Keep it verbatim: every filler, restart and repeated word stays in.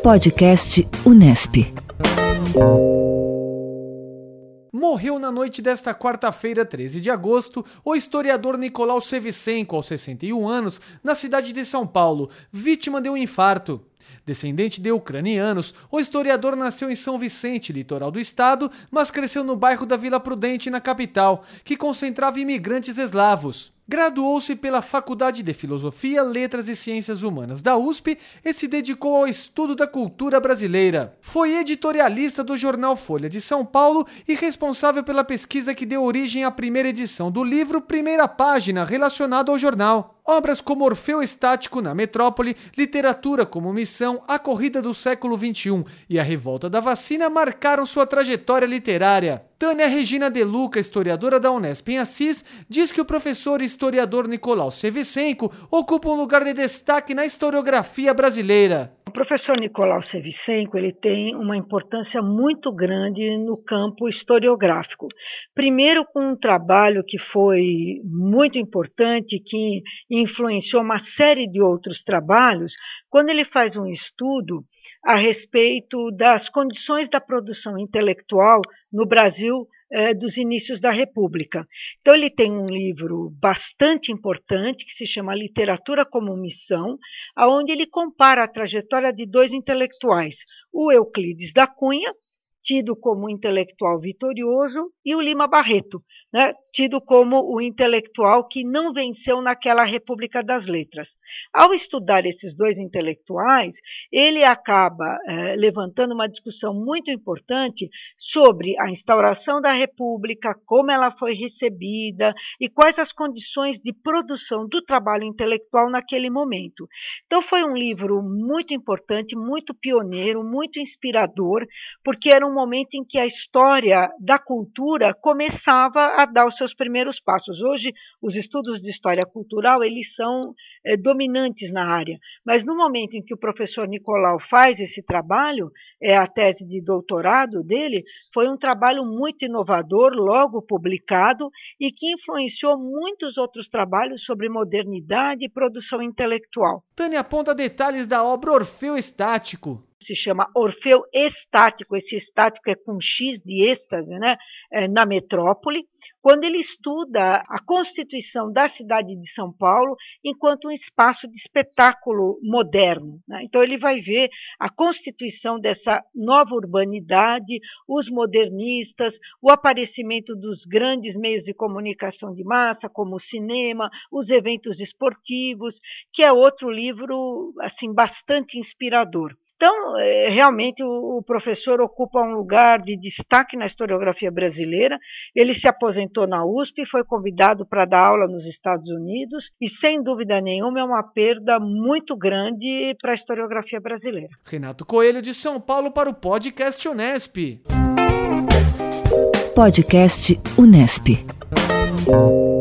Podcast Unesp. Morreu na noite desta quarta-feira, treze de agosto, o historiador Nicolau Shevchenko, aos sessenta e um anos, na cidade de São Paulo, vítima de um infarto. Descendente de ucranianos, o historiador nasceu em São Vicente, litoral do estado, mas cresceu no bairro da Vila Prudente, na capital, que concentrava imigrantes eslavos. Graduou-se pela Faculdade de Filosofia, Letras e Ciências Humanas da U S P e se dedicou ao estudo da cultura brasileira. Foi editorialista do jornal Folha de São Paulo e responsável pela pesquisa que deu origem à primeira edição do livro Primeira Página, relacionado ao jornal. Obras como Orfeu Estático na Metrópole, Literatura como Missão, A Corrida do Século vinte e um e A Revolta da Vacina marcaram sua trajetória literária. Tânia Regina De Luca, historiadora da Unesp em Assis, diz que o professor e historiador Nicolau Shevchenko ocupa um lugar de destaque na historiografia brasileira. O professor Nicolau Shevchenko ele tem uma importância muito grande no campo historiográfico. Primeiro, com um trabalho que foi muito importante, que influenciou uma série de outros trabalhos, quando ele faz um estudo a respeito das condições da produção intelectual no Brasil eh, dos inícios da República. Então ele tem um livro bastante importante que se chama Literatura como Missão, onde ele compara a trajetória de dois intelectuais, o Euclides da Cunha, tido como intelectual vitorioso, e o Lima Barreto, né, tido como o intelectual que não venceu naquela República das Letras. Ao estudar esses dois intelectuais, ele acaba eh, levantando uma discussão muito importante sobre a instauração da República, como ela foi recebida e quais as condições de produção do trabalho intelectual naquele momento. Então foi um livro muito importante, muito pioneiro, muito inspirador, porque era um momento em que a história da cultura começava a dar os seus primeiros passos. Hoje, os estudos de história cultural, eles são eh, dominantes na área, mas no momento em que o professor Nicolau faz esse trabalho, é a tese de doutorado dele, foi um trabalho muito inovador, logo publicado, e que influenciou muitos outros trabalhos sobre modernidade e produção intelectual. Tânia aponta detalhes da obra Orfeu Estático. Se chama Orfeu Estático, esse estático é com X de êxtase, né, é, na metrópole, quando ele estuda a constituição da cidade de São Paulo enquanto um espaço de espetáculo moderno, né? Então ele vai ver a constituição dessa nova urbanidade, os modernistas, o aparecimento dos grandes meios de comunicação de massa, como o cinema, os eventos esportivos, que é outro livro assim, bastante inspirador. Então, realmente, o professor ocupa um lugar de destaque na historiografia brasileira. Ele se aposentou na U S P, foi convidado para dar aula nos Estados Unidos e, sem dúvida nenhuma, é uma perda muito grande para a historiografia brasileira. Renato Coelho, de São Paulo, para o Podcast Unesp. Podcast Unesp.